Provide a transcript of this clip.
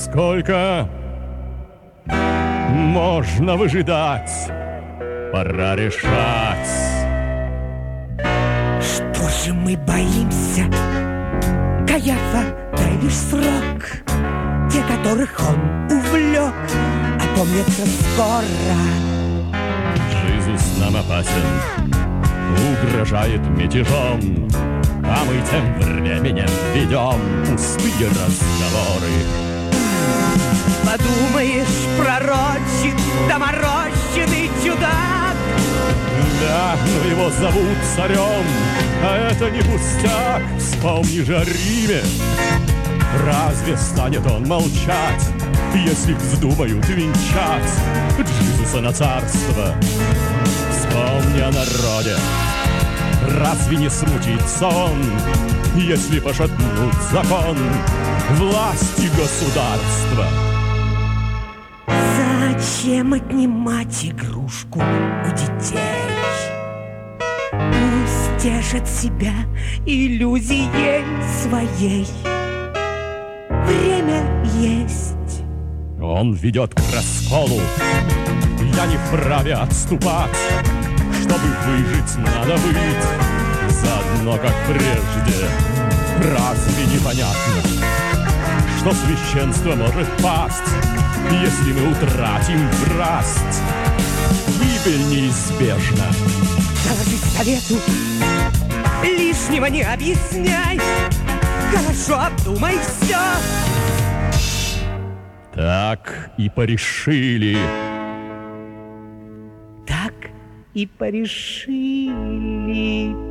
сколько можно выжидать? Пора решать. Что же мы боимся? Каяфа, дай лишь срок. Те, которых он увлек, опомнятся скоро. Жизус нам опасен, угрожает мятежом, а мы тем временем ведем пустые разговоры. Подумаешь, пророчит доморощенный чудак. Да, но его зовут царем, а это не пустяк. Вспомни же о Риме. Разве станет он молчать, если вздумают венчать Джизуса на царство? Вспомни о народе. Разве не смутится он, если пошатнут закон власти государства? Зачем отнимать игрушку у детей? Пусть тешат себя иллюзией своей. Время есть. Он ведет к расколу. Я не вправе отступать. Чтобы выжить, надо быть заодно, как прежде. Разве непонятно, что священство может пасть, если мы утратим власть? Гибель неизбежна. Доложи совету, лишнего не объясняй. Хорошо обдумай все. Так и порешили. Так и порешили.